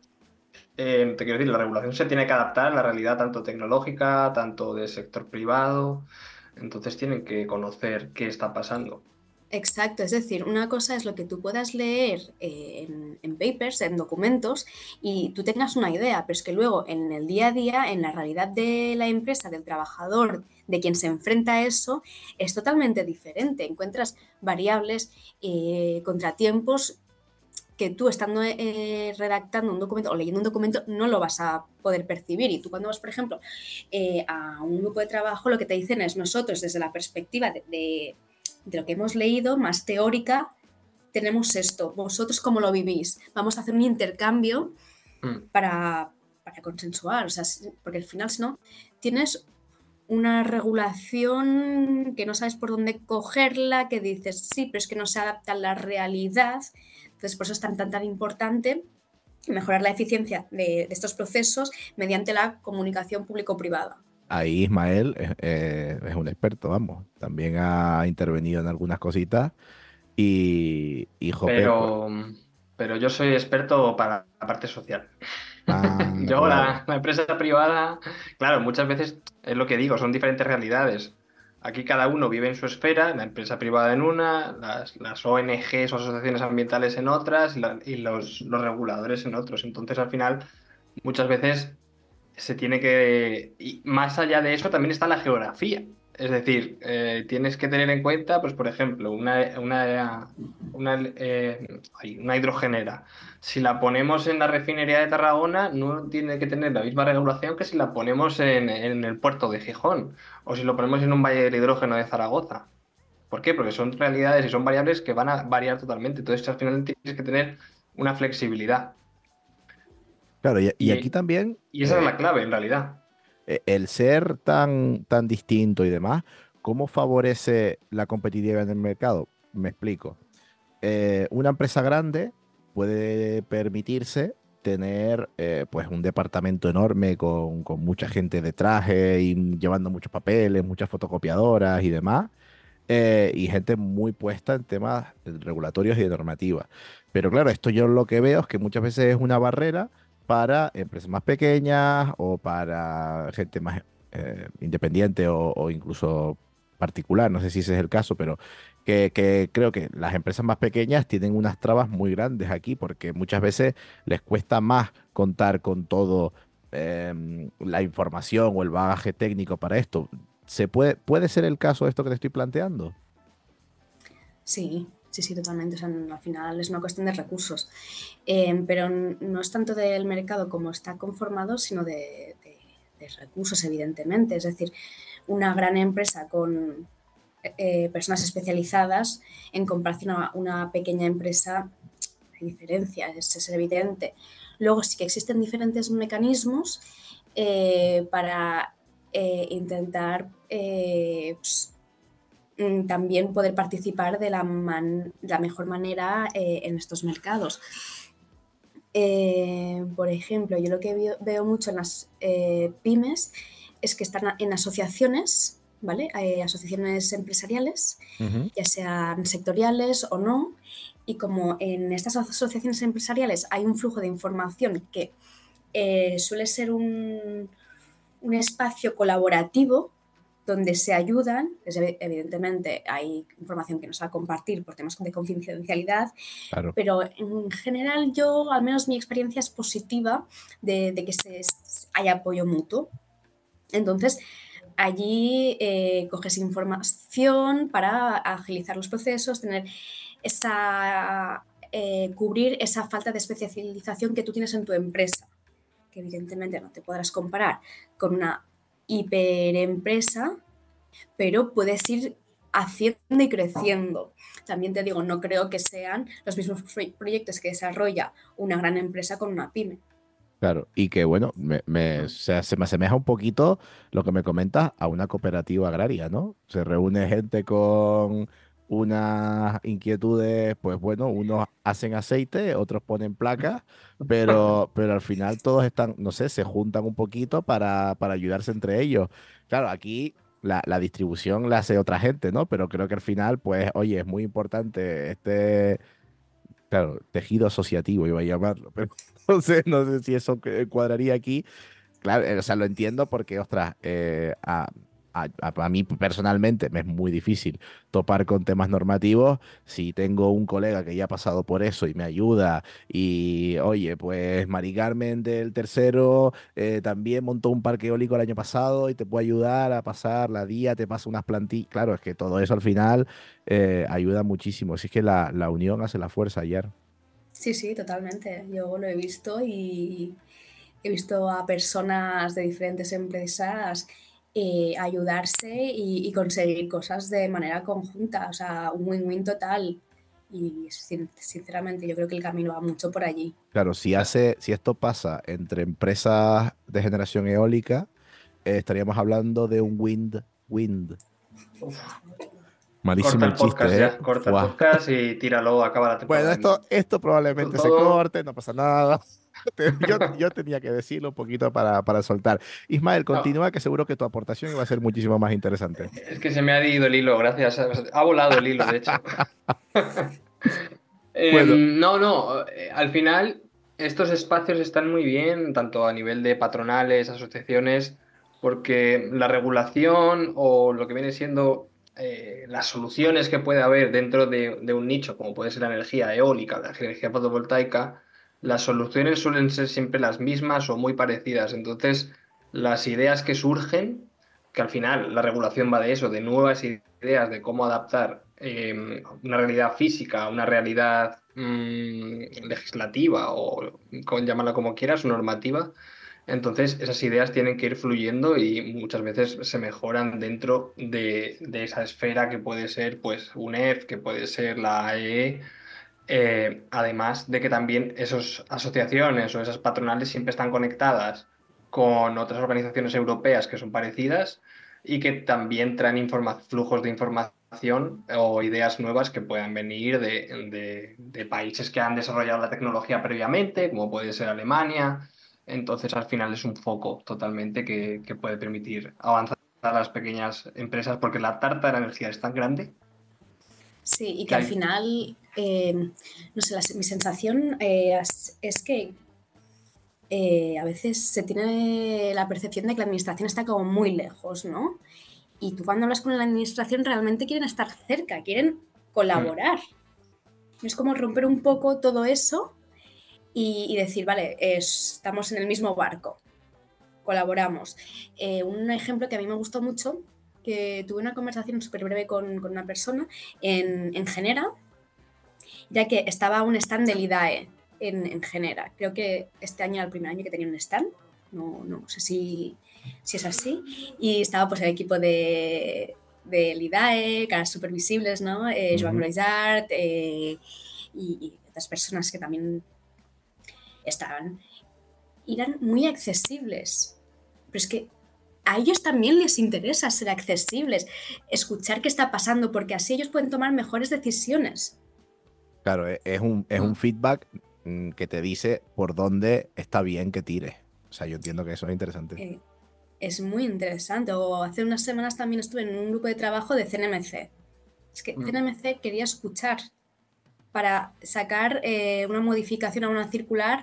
te quiero decir, la regulación se tiene que adaptar a la realidad tanto tecnológica, tanto del sector privado. Entonces tienen que conocer qué está pasando. Exacto, es decir, una cosa es lo que tú puedas leer en papers, en documentos, y tú tengas una idea, pero es que luego en el día a día, en la realidad de la empresa, del trabajador, de quien se enfrenta a eso, es totalmente diferente. Encuentras variables, contratiempos que tú estando redactando un documento o leyendo un documento no lo vas a poder percibir. Y tú cuando vas, por ejemplo, a un grupo de trabajo, lo que te dicen es nosotros desde la perspectiva de lo que hemos leído, más teórica, tenemos esto. ¿Vosotros cómo lo vivís? Vamos a hacer un intercambio para consensuar. O sea, porque al final, si no, tienes una regulación que no sabes por dónde cogerla, que dices, sí, pero es que no se adapta a la realidad. Entonces, por eso es tan importante mejorar la eficiencia de estos procesos mediante la comunicación público-privada. Ahí Ismael es un experto, vamos. También ha intervenido en algunas cositas y jope, pues, Pero yo soy experto para la parte social. Yo, claro. la empresa privada, claro, muchas veces es lo que digo, son diferentes realidades. Aquí cada uno vive en su esfera, la empresa privada en una, las ONGs o asociaciones ambientales en otras y los reguladores en otros. Entonces, al final, muchas veces se tiene que... Y más allá de eso también está la geografía. Es decir, tienes que tener en cuenta, pues por ejemplo, una hidrogenera. Si la ponemos en la refinería de Tarragona, no tiene que tener la misma regulación que si la ponemos en el puerto de Gijón o si lo ponemos en un valle del hidrógeno de Zaragoza. ¿Por qué? Porque son realidades y son variables que van a variar totalmente. Entonces, al final tienes que tener una flexibilidad. Claro, y aquí Y, también y esa es la clave, en realidad. el ser tan distinto y demás, ¿cómo favorece la competitividad en el mercado? Me explico. Una empresa grande puede permitirse tener pues un departamento enorme con mucha gente de traje y llevando muchos papeles, muchas fotocopiadoras y demás, y gente muy puesta en temas regulatorios y de normativa. Pero claro, esto yo lo que veo es que muchas veces es una barrera para empresas más pequeñas o para gente más independiente o incluso particular, no sé si ese es el caso, pero que creo que las empresas más pequeñas tienen unas trabas muy grandes aquí porque muchas veces les cuesta más contar con todo la información o el bagaje técnico para esto. ¿Puede ser el caso de esto que te estoy planteando? Sí, totalmente. O sea, al final es una cuestión de recursos. Pero no es tanto del mercado como está conformado, sino de recursos, evidentemente. Es decir, una gran empresa con personas especializadas en comparación a una pequeña empresa, hay diferencias, es evidente. Luego sí que existen diferentes mecanismos para intentar pues, también poder participar de la mejor manera en estos mercados. Por ejemplo, yo lo que veo mucho en las pymes es que están en asociaciones, ¿vale? Asociaciones empresariales, ya sean sectoriales o no, y como en estas asociaciones empresariales hay un flujo de información que suele ser un espacio colaborativo donde se ayudan, evidentemente hay información que no se va a compartir por temas de confidencialidad, Claro. pero en general yo, al menos mi experiencia es positiva de que hay apoyo mutuo. Entonces, allí coges información para agilizar los procesos, tener cubrir esa falta de especialización que tú tienes en tu empresa, que evidentemente no te podrás comparar con una hiperempresa, pero puedes ir haciendo y creciendo. También te digo, no creo que sean los mismos proyectos que desarrolla una gran empresa con una pyme. Claro, y que bueno, o sea, se me asemeja un poquito lo que me comentas a una cooperativa agraria, ¿no? Se reúne gente con unas inquietudes, pues bueno, unos hacen aceite, otros ponen placas, pero al final todos están, no sé, se juntan un poquito para ayudarse entre ellos. Claro, aquí la distribución la hace otra gente, ¿no? Pero creo que al final, pues, oye, es muy importante claro, tejido asociativo iba a llamarlo, pero no sé si eso cuadraría aquí. Claro, o sea, lo entiendo porque, ostras, a mí personalmente me es muy difícil topar con temas normativos. Si tengo un colega que ya ha pasado por eso y me ayuda, y oye, pues Mari Carmen del Tercero también montó un parque eólico el año pasado y te puede ayudar a pasar la día, te pasa unas plantillas. Claro, es que todo eso al final ayuda muchísimo. Si es que la unión hace la fuerza ayer. Sí, sí, totalmente. Yo lo he visto y he visto a personas de diferentes empresas ayudarse y conseguir cosas de manera conjunta, o sea, un win-win total. Y sinceramente yo creo que el camino va mucho por allí. Claro, si esto pasa entre empresas de generación eólica, estaríamos hablando de un wind. Uf, Malísimo corta el el podcast chiste, ¿eh? ya, corta el Fuah. podcast y tíralo, acaba la Bueno, temporada aquí. esto probablemente se Todo, corte, no pasa nada. Yo tenía que decirlo un poquito para soltar. Ismael, no, continúa, que seguro que tu aportación iba a ser muchísimo más interesante. es que se me ha ido el hilo, gracias. Ha volado el hilo, de hecho. Bueno, No, al final estos espacios están muy bien, tanto a nivel de patronales, asociaciones, porque la regulación o lo que viene siendo las soluciones que puede haber dentro de un nicho, como puede ser la energía eólica, la energía fotovoltaica, las soluciones suelen ser siempre las mismas o muy parecidas. Entonces, las ideas que surgen, que al final la regulación va de eso, de nuevas ideas de cómo adaptar una realidad física a una realidad legislativa o llamarla como quieras, normativa. Entonces, esas ideas tienen que ir fluyendo y muchas veces se mejoran dentro de esa esfera que puede ser pues UNEF, que puede ser la AEE. Además de que también esas asociaciones o esas patronales siempre están conectadas con otras organizaciones europeas que son parecidas y que también traen flujos de información o ideas nuevas que puedan venir de países que han desarrollado la tecnología previamente, como puede ser Alemania. Entonces, al final es un foco totalmente que puede permitir avanzar a las pequeñas empresas porque la tarta de la energía es tan grande Sí, y que que al hay... final, no sé, mi sensación es que a veces se tiene la percepción de que la administración está como muy lejos, ¿no? Y tú cuando hablas con la administración realmente quieren estar cerca, quieren Hmm. colaborar. Es como romper un poco todo eso y decir, vale, estamos en el mismo barco, colaboramos. Un ejemplo que a mí me gustó mucho, que tuve una conversación súper breve con una persona en Genera, ya que estaba un stand del IDAE en Genera. Creo que este año era el primer año que tenía un stand, no sé si es así. Y estaba pues el equipo del IDAE, caras súper visibles, ¿no? Joan ujú. Groisart y otras personas que también estaban. Y eran muy accesibles. pero es que a ellos también les interesa ser accesibles, escuchar qué está pasando, porque así ellos pueden tomar mejores decisiones. Claro, es un feedback que te dice por dónde está bien que tires. O sea, yo entiendo que eso es interesante. Es muy interesante. O hace unas semanas también estuve en un grupo de trabajo de CNMC. Es que CNMC quería escuchar para sacar una modificación a una circular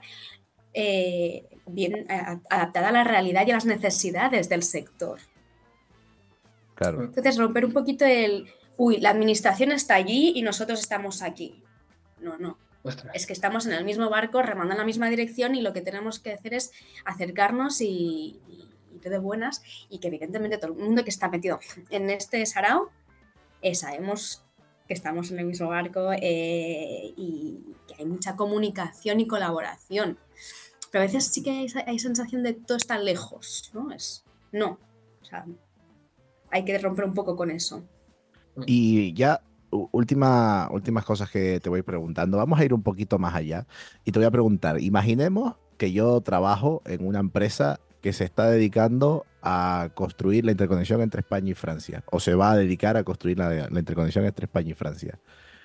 bien adaptada a la realidad y a las necesidades del sector. Claro. Entonces, romper un poquito la administración está allí y nosotros estamos aquí. No. Ostras. Es que estamos en el mismo barco, remando en la misma dirección, y lo que tenemos que hacer es acercarnos y ir de buenas, y que evidentemente todo el mundo que está metido en este sarao sabemos que estamos en el mismo barco y que hay mucha comunicación y colaboración. Pero a veces sí que hay sensación de todo está lejos, ¿no? O sea, hay que romper un poco con eso. Y ya, últimas cosas que te voy preguntando. Vamos a ir un poquito más allá y te voy a preguntar, imaginemos que yo trabajo en una empresa que se está dedicando a construir la interconexión entre España y Francia, o se va a dedicar a construir la interconexión entre España y Francia.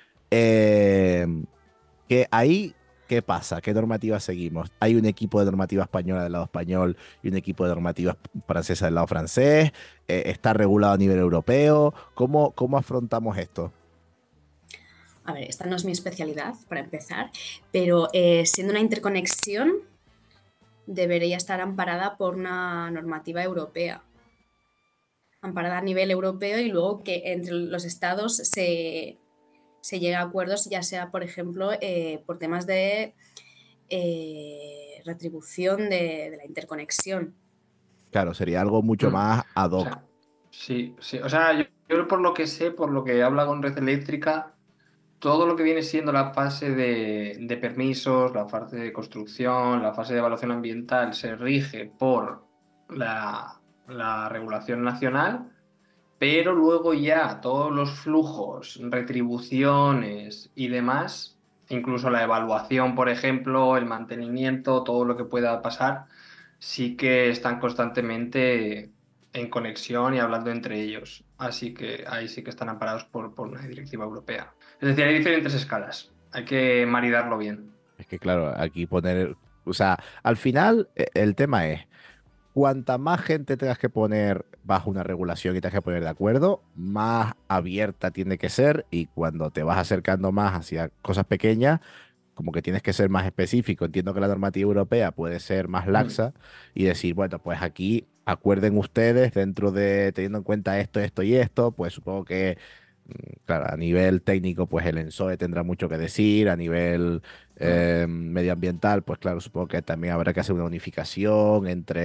Que ahí, ¿qué pasa? ¿Qué normativas seguimos? Hay un equipo de normativa española del lado español y un equipo de normativa francesa del lado francés. ¿Está regulado a nivel europeo? ¿Cómo afrontamos esto? A ver, esta no es mi especialidad, para empezar, pero siendo una interconexión, debería estar amparada por una normativa europea. Amparada a nivel europeo, y luego que entre los estados se llegue a acuerdos, ya sea, por ejemplo, por temas de retribución de la interconexión. Claro, sería algo mucho más ad hoc. O sea, sí. O sea, yo por lo que sé, por lo que habla con Red Eléctrica, todo lo que viene siendo la fase de permisos, la fase de construcción, la fase de evaluación ambiental, se rige por la regulación nacional, pero luego ya todos los flujos, retribuciones y demás, incluso la evaluación, por ejemplo, el mantenimiento, todo lo que pueda pasar, sí que están constantemente en conexión y hablando entre ellos. Así que ahí sí que están amparados por una directiva europea. Es decir, hay diferentes escalas. Hay que maridarlo bien. Es que claro, aquí poner, o sea, al final el tema es, cuanta más gente tengas que poner bajo una regulación y tengas que poner de acuerdo, más abierta tiene que ser, y cuando te vas acercando más hacia cosas pequeñas, como que tienes que ser más específico. Entiendo que la normativa europea puede ser más laxa y decir, bueno, pues aquí acuerden ustedes dentro de, teniendo en cuenta esto y esto, pues supongo que, claro, a nivel técnico, pues el ENSOE tendrá mucho que decir, a nivel medioambiental, pues claro, supongo que también habrá que hacer una unificación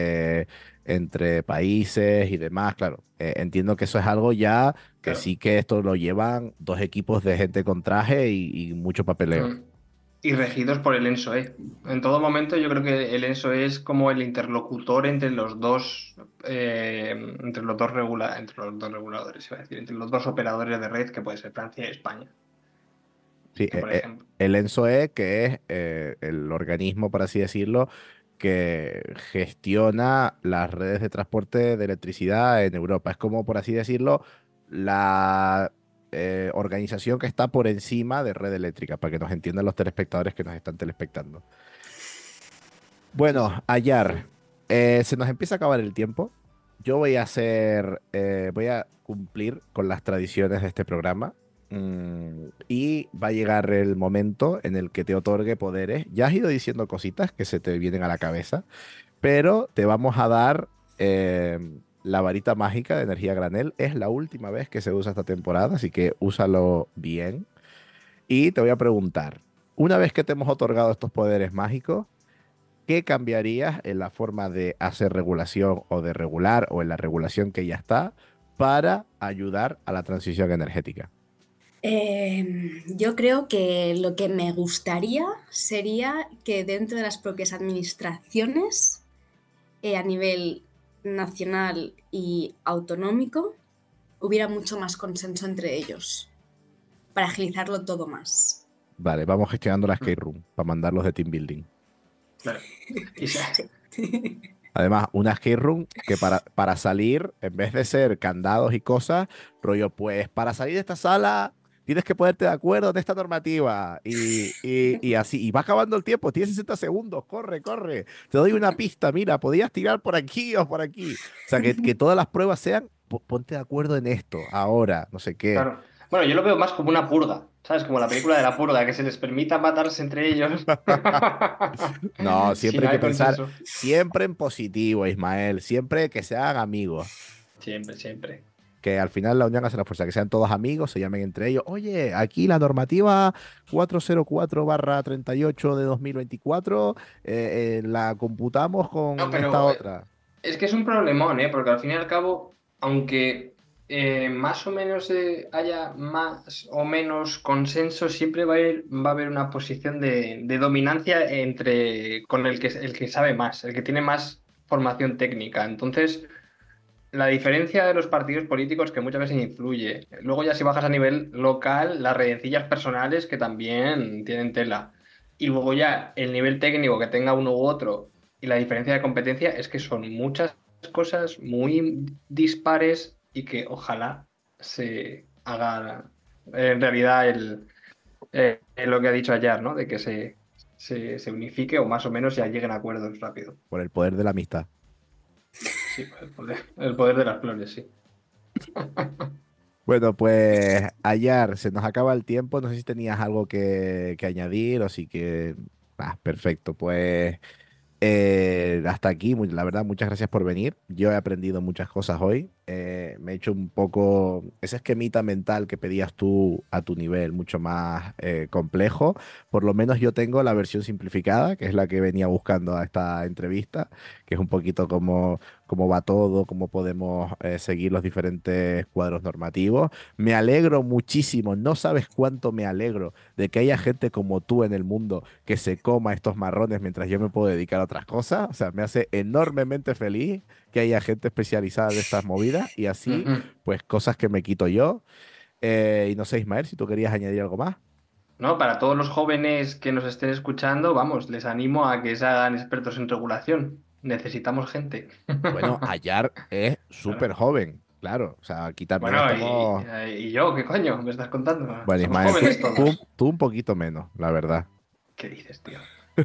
entre países y demás, claro. Entiendo que eso es algo ya que Claro. sí, que esto lo llevan dos equipos de gente con traje y mucho papeleo. Y regidos por el ENSOE. En todo momento yo creo que el ENSOE es como el interlocutor entre los dos, entre los dos reguladores, iba a decir, entre los dos operadores de red, que puede ser Francia y España. Sí, Que, por ejemplo, el ENSOE, que es el organismo, por así decirlo, que gestiona las redes de transporte de electricidad en Europa. Es como, por así decirlo, la organización que está por encima de red eléctrica, para que nos entiendan los telespectadores que nos están telespectando. Bueno, Ayar, se nos empieza a acabar el tiempo. Yo voy a cumplir con las tradiciones de este programa. Y va a llegar el momento en el que te otorgue poderes. Ya has ido diciendo cositas que se te vienen a la cabeza, pero te vamos a dar la varita mágica de energía granel. Es la última vez que se usa esta temporada, así que úsalo bien. Y te voy a preguntar, una vez que te hemos otorgado estos poderes mágicos, ¿qué cambiarías en la forma de hacer regulación o de regular, o en la regulación que ya está, para ayudar a la transición energética? Yo creo que lo que me gustaría sería que dentro de las propias administraciones, a nivel nacional y autonómico, hubiera mucho más consenso entre ellos para agilizarlo todo más. Vale, vamos gestionando la skate room para mandarlos de team building. claro. Además, una escape room que para salir, en vez de ser candados y cosas, rollo, pues para salir de esta sala tienes que ponerte de acuerdo en esta normativa. Y así, y va acabando el tiempo, tienes 60 segundos, corre, corre. Te doy una pista, mira, podías tirar por aquí o por aquí. O sea, que todas las pruebas sean, ponte de acuerdo en esto, ahora, no sé qué. Claro. Bueno, yo lo veo más como una purga, ¿sabes? Como la película de la purga, que se les permita matarse entre ellos. No, Si siempre no hay que hay pensar, consenso. siempre en positivo, Ismael, siempre que sean amigos. Siempre, siempre. Que al final la unión hace la fuerza, que sean todos amigos, se llamen entre ellos. Oye, aquí la normativa 404/38 de 2024 la computamos No, con esta pero otra. es que es un problemón, ¿eh? Porque al fin y al cabo, aunque más o menos haya más o menos consenso, siempre va a haber una posición de dominancia con el que sabe más, el que tiene más formación técnica. Entonces, la diferencia de los partidos políticos que muchas veces influye. Luego ya si bajas a nivel local, las redencillas personales que también tienen tela. Y luego ya el nivel técnico que tenga uno u otro y la diferencia de competencia es que son muchas cosas muy dispares y que ojalá se haga en realidad lo que ha dicho ayer, ¿no? De que se unifique o más o menos ya lleguen a acuerdos rápido. Por el poder de la amistad. Sí, el poder de las flores, sí. Bueno, pues Ayar, se nos acaba el tiempo. No sé si tenías algo que añadir o si que... Ah, perfecto. Pues hasta aquí, la verdad, muchas gracias por venir. Yo he aprendido muchas cosas hoy. Me he hecho un poco ese esquemita mental que pedías tú a tu nivel, mucho más complejo. Por lo menos yo tengo la versión simplificada, que es la que venía buscando a esta entrevista, que es un poquito cómo va todo, cómo podemos seguir los diferentes cuadros normativos. Me alegro muchísimo, no sabes cuánto me alegro de que haya gente como tú en el mundo que se coma estos marrones mientras yo me puedo dedicar a otras cosas. O sea, me hace enormemente feliz que haya gente especializada de estas movidas y así, Ujú. pues cosas que me quito yo. Y no sé, Ismael, si tú querías añadir algo más. ¿No? Para todos los jóvenes que nos estén escuchando, vamos, les animo a que se hagan expertos en regulación. Necesitamos gente. Bueno, Ayar es súper Claro. joven, claro. O sea, aquí también Bueno, estamos... y yo, ¿qué coño me estás contando? Bueno, Somos Ismael, jóvenes todos. tú un poquito menos, la verdad. ¿Qué dices, tío?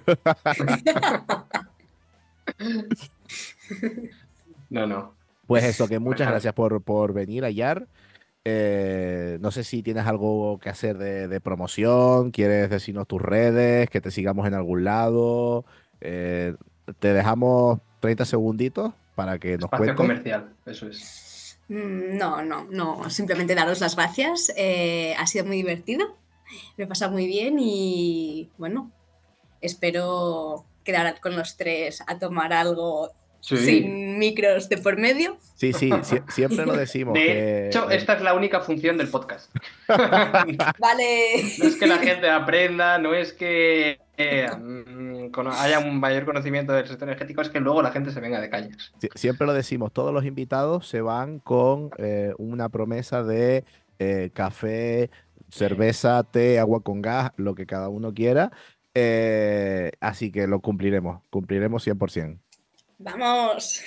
No, no. Pues eso, que muchas Bueno, gracias por venir, Ayar. No sé si tienes algo que hacer de promoción, quieres decirnos tus redes, que te sigamos en algún lado. Eh, Te dejamos 30 segunditos para que nos espacio cuentes. comercial, eso es. No, no, no, simplemente daros las gracias. Ha sido muy divertido, me he pasado muy bien y bueno, espero quedar con los tres a tomar algo Sí. sin micros de por medio. Sí, sí, siempre lo decimos De que hecho, esta es la única función del podcast. Vale. No es que la gente aprenda, no es que haya un mayor conocimiento del sector energético, es que luego la gente se venga de cañas. siempre lo decimos, todos los invitados se van con una promesa de café, cerveza, té, agua con gas, lo que cada uno quiera. Así que lo cumpliremos 100%. Vamos.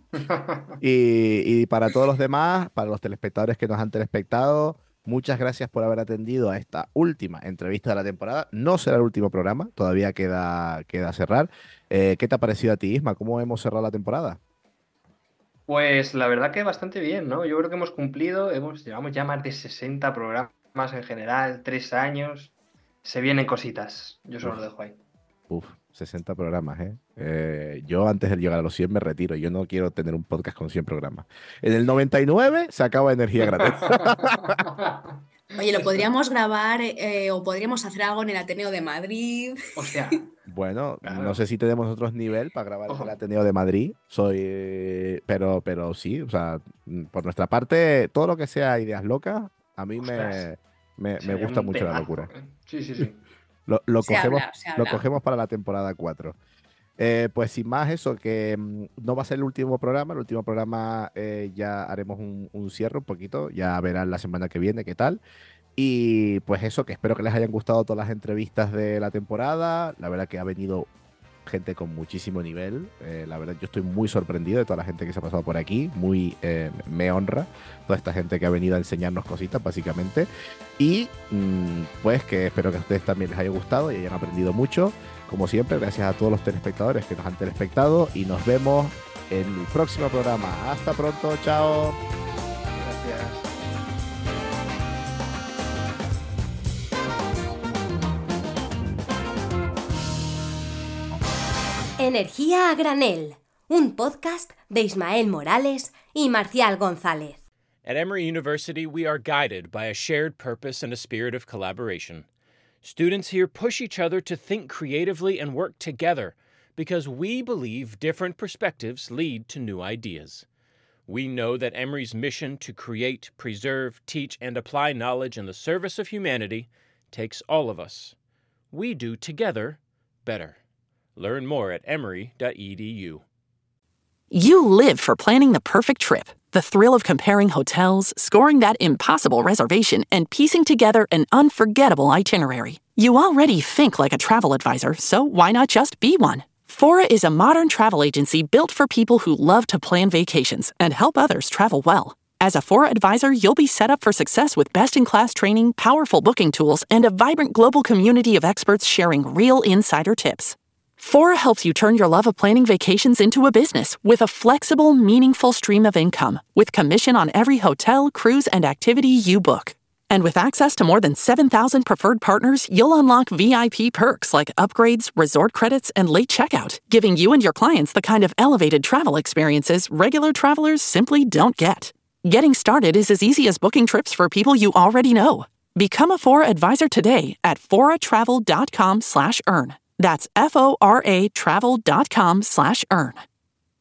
Y para todos los demás, para los telespectadores que nos han telespectado, muchas gracias por haber atendido a esta última entrevista de la temporada. No será el último programa, todavía queda cerrar. ¿Qué te ha parecido a ti, Isma? ¿Cómo hemos cerrado la temporada? Pues la verdad que bastante bien, ¿no? Yo creo que hemos cumplido, llevamos ya más de 60 programas en general, 3 años. Se vienen cositas, yo solo Uf, lo dejo ahí. uf, 60 programas, ¿eh? Yo antes de llegar a los 100 me retiro. Yo no quiero tener un podcast con 100 programas. En el 99 se acaba Energía Gratis. Oye, lo podríamos grabar o podríamos hacer algo en el Ateneo de Madrid. Hostia, Bueno, no claro. sé si tenemos otros nivel para grabar en el Ojo. Ateneo de Madrid. Pero sí, o sea, por nuestra parte, todo lo que sea ideas locas, a mí Ostras, me sería gusta un mucho la temazo, locura. ¿eh? Sí, sí, sí. Lo, lo Se cogemos, habla, se lo habla. cogemos para la temporada 4. Pues sin más eso, que no va a ser el último programa ya haremos un cierre un poquito, ya verán la semana que viene qué tal. Y pues eso, que espero que les hayan gustado todas las entrevistas de la temporada, la verdad que ha venido gente con muchísimo nivel. La verdad, yo estoy muy sorprendido de toda la gente que se ha pasado por aquí. Me honra toda esta gente que ha venido a enseñarnos cositas, básicamente. Y pues que espero que a ustedes también les haya gustado y hayan aprendido mucho. Como siempre, gracias a todos los telespectadores que nos han telespectado y nos vemos en el próximo programa. Hasta pronto, chao. Gracias. Energía a granel, un podcast de Ismael Morales y Marcial González. At Emory University, we are guided by a shared purpose and a spirit of collaboration. Students here push each other to think creatively and work together because we believe different perspectives lead to new ideas. We know that Emory's mission to create, preserve, teach, and apply knowledge in the service of humanity takes all of us. We do together better. Learn more at emory.edu. You live for planning the perfect trip. The thrill of comparing hotels, scoring that impossible reservation, and piecing together an unforgettable itinerary. You already think like a travel advisor, so why not just be one? Fora is a modern travel agency built for people who love to plan vacations and help others travel well. As a Fora advisor, you'll be set up for success with best-in-class training, powerful booking tools, and a vibrant global community of experts sharing real insider tips. Fora helps you turn your love of planning vacations into a business with a flexible, meaningful stream of income, with commission on every hotel, cruise, and activity you book. And with access to more than 7,000 preferred partners, you'll unlock VIP perks like upgrades, resort credits, and late checkout, giving you and your clients the kind of elevated travel experiences regular travelers simply don't get. Getting started is as easy as booking trips for people you already know. Become a Fora advisor today at foratravel.com/earn. That's FORA travel.com/earn.